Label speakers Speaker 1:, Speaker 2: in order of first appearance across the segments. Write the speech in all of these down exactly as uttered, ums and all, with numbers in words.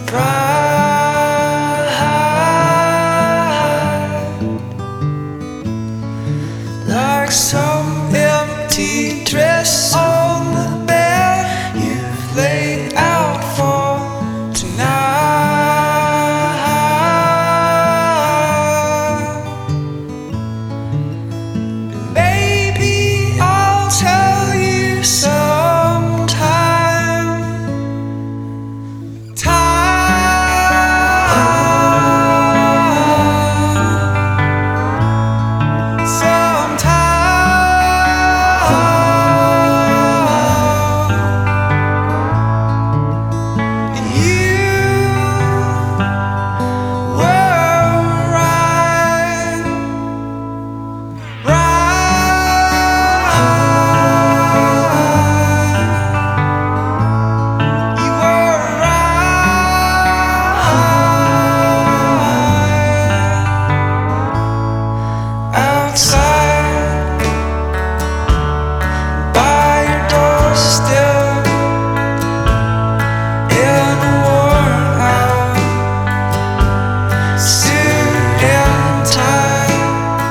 Speaker 1: pride, like some empty dress on the bed you've laid out for tonight. Maybe I'll tell you sometime. Time. Sometime. And you were right. Right. You were right. Outside, by your doorstep, in a worn-out suit and tie,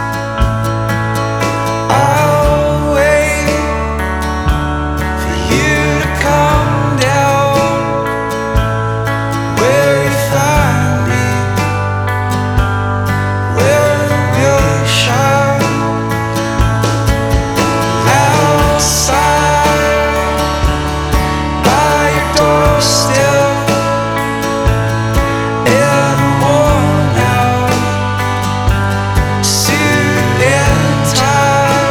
Speaker 1: I'll wait for you to come down. Where you find me, where will you shine? Outside, by your doorstep, in a worn-out suit and tie,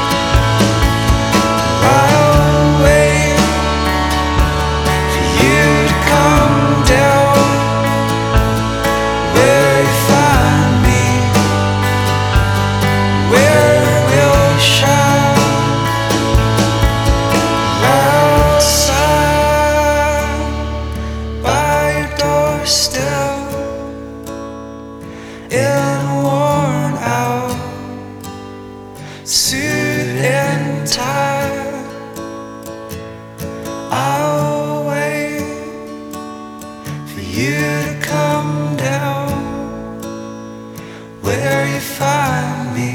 Speaker 1: I'll wait for you to come down. Where you find me, where will you shine? Outside, by your doorstep, in a worn-out suit and tie, I'll wait for you to come down. Where you find me,